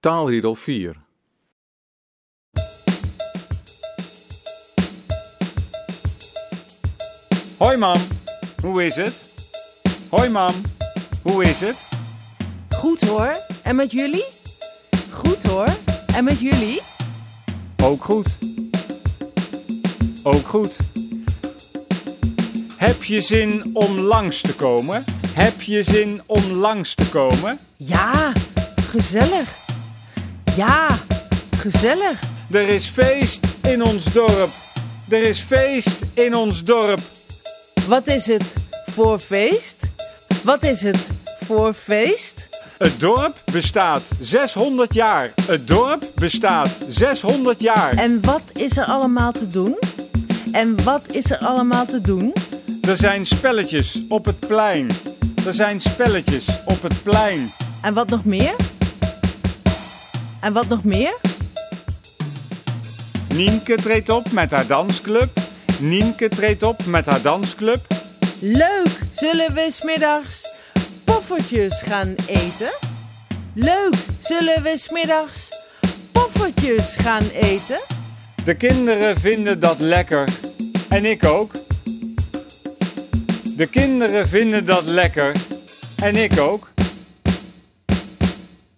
Taalriedel 4. Hoi mam, hoe is het? Hoi mam, hoe is het? Goed hoor, en met jullie? Goed hoor, en met jullie? Ook goed. Ook goed. Heb je zin om langs te komen? Heb je zin om langs te komen? Ja, gezellig. Ja, gezellig. Er is feest in ons dorp. Er is feest in ons dorp. Wat is het voor feest? Wat is het voor feest? Het dorp bestaat 600 jaar. Het dorp bestaat 600 jaar. En wat is er allemaal te doen? En wat is er allemaal te doen? Er zijn spelletjes op het plein. Er zijn spelletjes op het plein. En wat nog meer? En wat nog meer? Nienke treedt op met haar dansclub. Nienke treedt op met haar dansclub. Leuk, zullen we 's middags poffertjes gaan eten? Leuk, zullen we 's middags poffertjes gaan eten? De kinderen vinden dat lekker. En ik ook. De kinderen vinden dat lekker. En ik ook.